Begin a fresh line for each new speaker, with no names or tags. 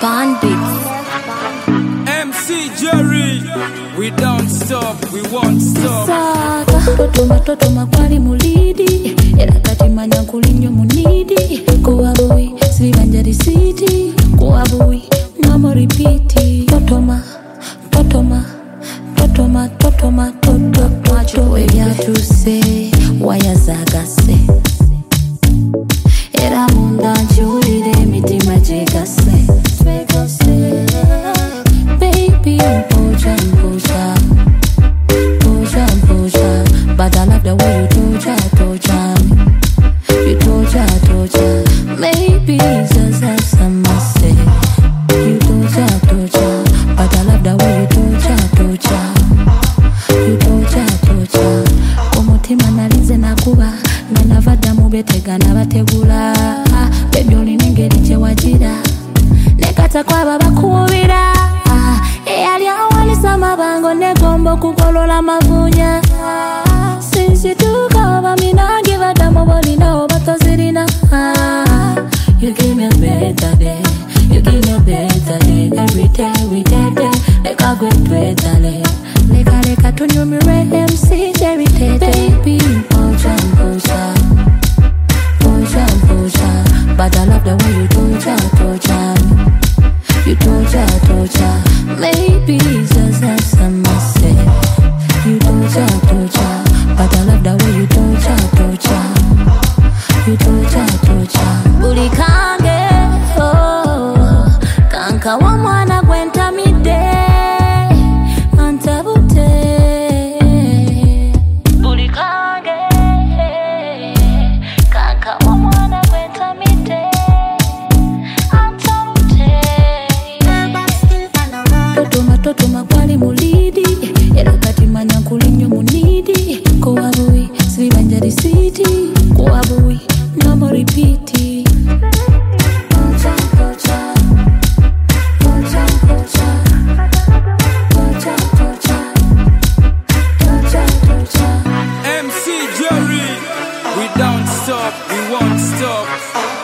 Bandits.
MC Jerry, we don't stop, we won't stop.
Saka, totoma kwali mulidi. Era kati manya kulinyo munidi. Kuwabui, sibanjari city. Kuwabui, mama repeati. Totoma. Ebyatuse, wayazagase. Era munda nchiwulire emitima gyegase. Baby, mpoja. But I love the way you toja me. You toja. Maybe just some must say. You toja. But I love the way you toja. You toja. Omutima nalize nakuba. Nanavada mubetega nabategula. Baby olina engeri gye wagira. Nekata kwaba bakuubira. Eyali awalisa amabango negomba okukolola mavunya. Since you took over me, now give a damn about it now, but tozirina. You give me a better day. Every day we day. Like a great better day. Leka to new me MC Jerry Tete. Baby, poja. But I love the way you toja me. You toja. Maybe just have some say. You toja. But I love the way you toja. You toja. Buli kange, oh, kanka wa mwana gwenta mide, antabute. Buli kange, kanka wa mwana gwenta mide, antabute. Totoma kwali mulidi. Era kati manya kulinyo munidi. Kuwabui, sibanjari city. Kuwabui, mama repeati. Poja.
MC Jerry, we don't stop, we won't stop.